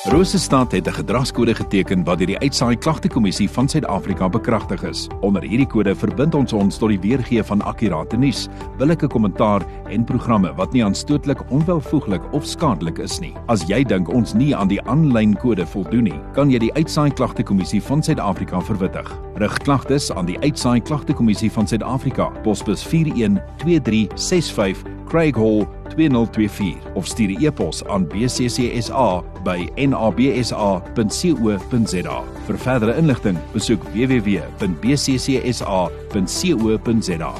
Rosestad het 'n gedragskode geteken wat deur die Uitsaai Klagtekommissie van Suid-Afrika bekragtig is. Onder hierdie kode verbind ons tot die weergee van akkurate nuus, billike kommentaar en programme wat nie aanstootlik, onwelvoeglik of skadelik is nie. As jy dink ons nie aan die aanlyn kode voldoen nie, kan jy die Uitsaai Klagtekommissie van Suid-Afrika verwittig. Rig klagtes aan die Uitsaai Klagtekommissie van Suid-Afrika, posbus 412365 Craig Hall 2024 of stuur 'n e-pos aan bccsa@nabsa.co.za. Vir verdere inligting, besoek www.bccsa.co.za.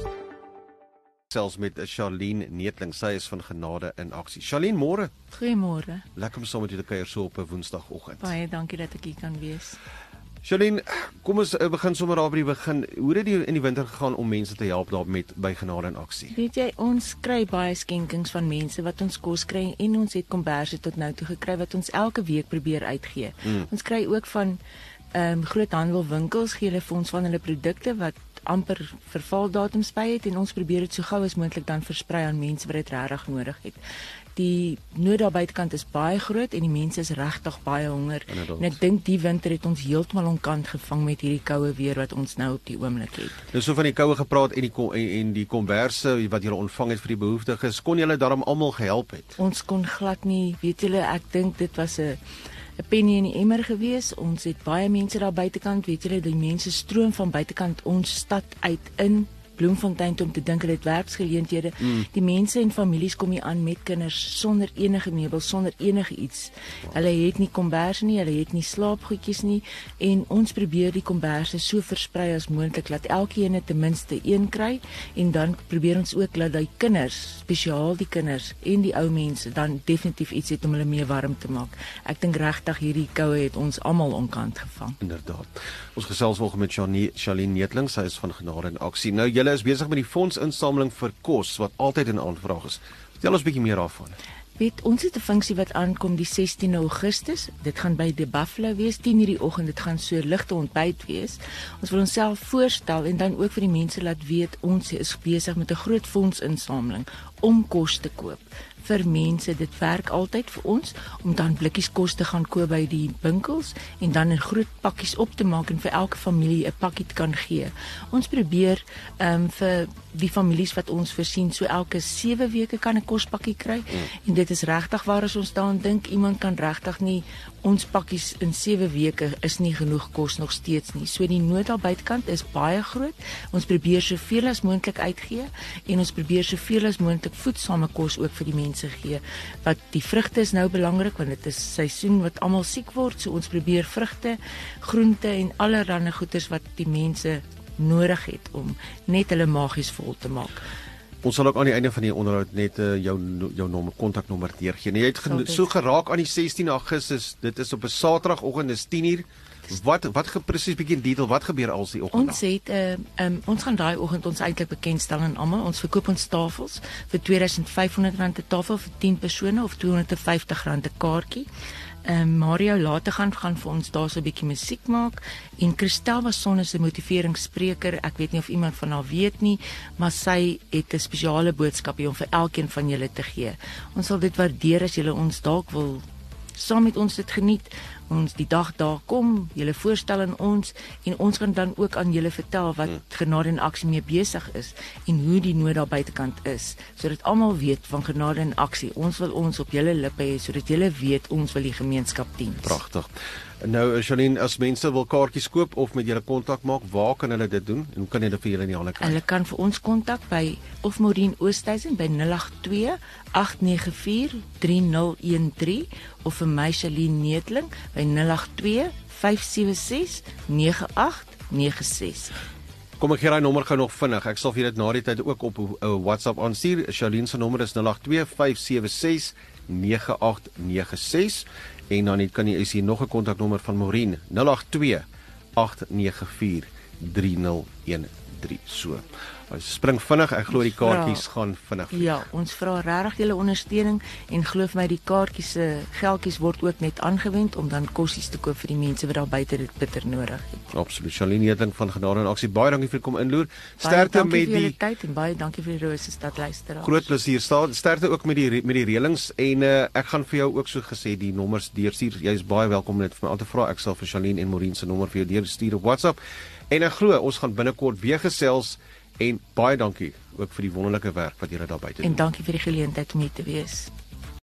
Selfs met Charlene Neetling, sy is van Genade in Aksie. Charlene, môre. Goeiemôre. Lekker om saam met julle kuier so op 'n Woensdagoggend. Baie dankie dat ek hier kan wees. Charlene, kom ons begin sommer daar by die begin. Hoe het dit in die winter gegaan om mense te help daar by Genade in Aksie? Weet jy, ons kry baie skenkings van mense wat ons kos kry en ons het komberse tot nou toe gekry wat ons elke week probeer uitgee. Ons kry ook van groothandelwinkels gee hulle vir ons van hulle produkte wat amper vervaldatums by het en ons probeer dit so gou as moontlik dan versprei aan mense wat dit regtig nodig het. Die nood daar buitekant is baie groot en die mense is regtig baie honger. En ek dink die winter het ons heeltemal onkant gevang met hierdie koue weer wat ons nou op die oomblik het. Nou so van die koue gepraat en die komberse wat julle ontvang het vir die behoeftiges, kon julle daarom almal gehelp het? Ons kon glad nie, weet julle, ek dink dit was 'n penny in die emmer gewees. Ons het baie mense daar buitekant, weet julle, die mense stroom van buitekant ons stad uit in Bloemfontein om te dink hulle het werksgeleenthede. Die mense en families kom hier aan met kinders sonder enige meubels, sonder enige iets. Hulle het nie komberse nie, hulle het nie slaapgoedjies nie en ons probeer die komberse so versprei as moontlik dat elkeen ten minste een kry en dan probeer ons ook dat die kinders, spesiaal die kinders en die ou mense dan definitief iets het om hulle mee warm te maak. Ek dink regtig hierdie koue het ons almal onkant gevang. Inderdaad. Ons gesels vanoggend met Charlene Neetling, sy is van Genade in Aksie. Nou julle is besig met die fondsinsameling vir kos wat altyd in aanvraag is. Vertel ons 'n bietjie meer daarvan. Weet, ons het 'n funksie wat aankom die 16 Augustus. Dit gaan by die Buffalo wees, 10:00 die oggend. Dit gaan so ligte ontbyt wees. Ons wil onsself voorstel en dan ook vir die mense laat weet ons is besig met 'n groot fondsinsameling om kos te koop vir mense. Dit werk altyd vir ons om dan blikkies kos te gaan koop by die winkels en dan in groot pakkies op te maak en vir elke familie 'n pakkie te kan gee. Ons probeer vir die families wat ons voorsien so elke 7 weke kan 'n kospakkie kry en dit is regtig waar as ons daaraan dink, iemand kan regtig nie ons pakkies in 7 weke is nie genoeg kos nog steeds nie. So die nood daar buitekant is baie groot. Ons probeer soveel as moontlik uitgee en ons probeer soveel as moontlik voedsame kos ook vir die mense gee. Wat die vrugte is nou belangrik want dit is seisoen wat almal siek word. So ons probeer vrugte, groente en allerlei goeders wat die mense nodig het om net hulle maagies vol te maak. Ons sal ook aan die einde van die onderhoud net jou kontaknommer deurgee. Jy het so geraak aan die 16 Augustus. Dit is op 'n Saterdagoggend, dis 10:00. Wat presies bietjie in detail, wat gebeur als die oggend? Ons het ons gaan daai oggend ons eintlik bekendstel aan almal. Ons verkoop ons tafels vir R2500 'n tafel vir 10 persone of R250 'n kaartjie. Mario later gaan vir ons daar so 'n bietjie musiek maak en Christel was sonne se motiveringsspreker. Ek weet nie of iemand van haar weet nie, maar sy het 'n spesiale boodskap hier om vir elkeen van julle te gee. Ons sal dit waardeer as julle ons dalk wil saam met ons dit geniet. Ons die dag daar kom, julle voorstel aan ons en ons kan dan ook aan julle vertel wat Genade in Aksie mee besig is en hoe die nood daar buitekant is, sodat almal weet van Genade in Aksie. Ons wil ons op julle lippe hê sodat julle weet ons wil die gemeenskap dien. Pragtig. Nou Charlene, as mense wil kaartjies koop of met julle kontak maak, waar kan hulle dit doen en hoe kan hulle vir julle in die hande kry? Hulle kan vir ons kontak by of Maureen Oosthuizen by 082-894-3013 of vir my Charlene Neetling by 082-576-9896. Kom ek gee daai nommer gou nog vinnig. Ek sal vir dit na die tyd ook op WhatsApp aanstuur. Charlene se nommer is 082-576-9896 en dan kan jy is hier nog 'n kontaknommer van Maureen 082-894-3013. So. Spring vinnig, ek glo die kaartjies gaan vinnig. Ja, ons vra regtig julle ondersteuning en glo my die kaartjies se geldjies word ook net aangewend om dan kossies te koop vir die mense wat daar buite dit bitter nodig het. Absoluut. Charlene Hedling van Genade en Aksie, baie dankie vir kom inloer. Sterkte met die tyd en baie dankie vir die Rosestad luisteraars. Groot plesier. Sterkte ook met die reëlings en ek gaan vir jou ook so gesê die nommers deurstuur. Jy is baie welkom om net vir my aan te vra. Ek sal vir Charlene en Maureen se nommer vir jou deurstuur op WhatsApp. En ek glo ons gaan binnekort weer gesels en baie dankie ook vir die wonderlike werk wat julle daar buite doen. En dankie vir die geleentheid om hier te wees.